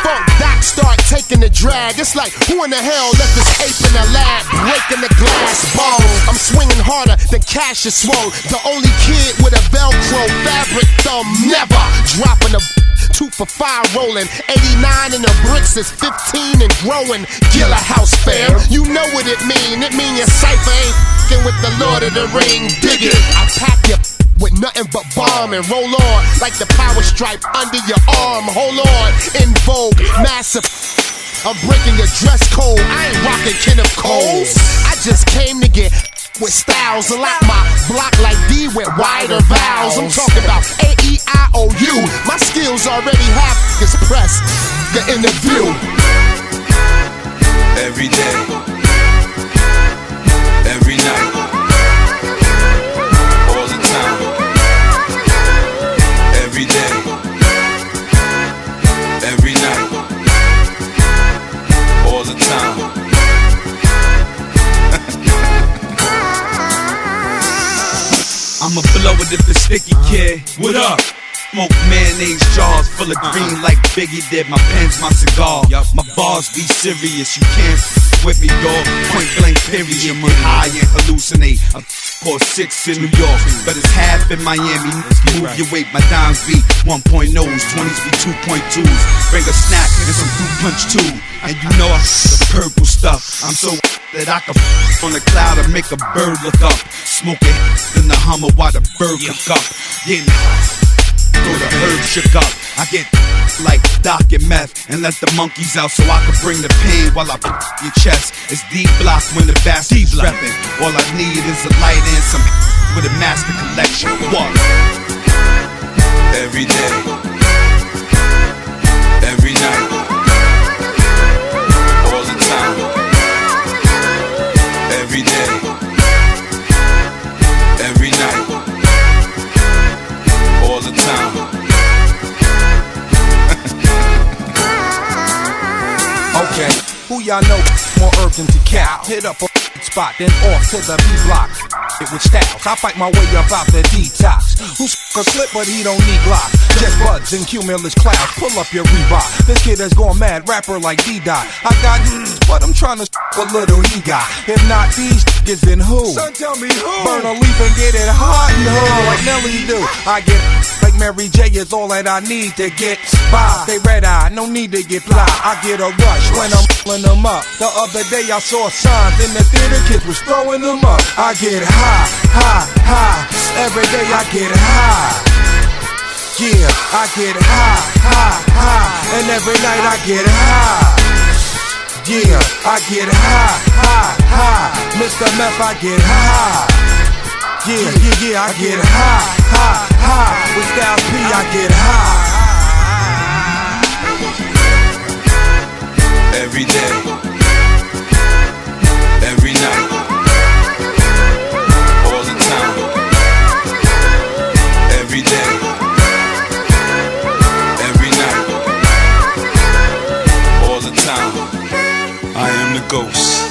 funk doc start taking the drag. It's like, who in the hell let this ape in the lab breaking the glass bowl? I'm swinging harder than Cassius Swole, the only kid with a Velcro fabric thumb, never dropping a 2 for 5 rolling. 89 in the bricks is 15 and growing. Gilla House fam, you know what it mean. It mean your cypher ain't f***ing with the Lord of the Ring. Dig it, I pack you with nothing but bomb and roll on like the power stripe under your arm. Hold on, in vogue, massive. I'm breaking your dress code. I ain't rocking Kenneth Coles. I just came to get with styles. A lot my block like D with wider vowels. I'm talking about A-E-I-O-U. My skills already half is pressed. The interview. Every day, every night, all the time. Every day, every night, all the time. I'ma blow it if it's sticky, kid. What up? Smoke mayonnaise jars full of green like Biggie did. My pen's my cigar. My bars be serious. You can't with me, dog. Point blank, period. Get high and hallucinate. I'm for 6 in New York, but it's half in Miami. Move your weight, my dimes be 1.0s, 20s be 2.2s. Bring a snack and some fruit punch too. And you know I the purple stuff. I'm so that I can on the cloud and make a bird look up. Smoking in the Hummer while the bird cook up. Getting through the herb shook up. I get like Doc and meth and let the monkeys out so I can bring the pain while I put your chest. It's D-Block when the bastards reppin'. All I need is a light and some with a master collection. What? Every day, every night, all the time. Every day, every night, all the time. Okay, who y'all know more urgent to cow? Hit up a spot, then off to the B-block. It with styles, I fight my way up out the detox. Who's a clip, but he don't need Glock. Just buds and cumulus clouds, pull up your Reebok. This kid has gone mad, rapper like D-Dot. I got but I'm trying to what little he got. If not these niggas, then who? Son, tell me who? Burn a leaf and get it hot and who? Like Nelly do. I get like Mary J is all that I need to get by. They red eye, no need to get fly. I get a rush when I'm pulling them up. The other day I saw signs in the theater, kids was throwing them up. I get high, high, high. Every day I get high. Yeah, I get high, high, high. And every night I get high. Yeah, I get high, high, high. Mr. Meth, I get high. Yeah, yeah, yeah, I get high, high, high. With Styles P, I get high. Every day, every night, all the time. Every day, every night, all the time. I am the ghost.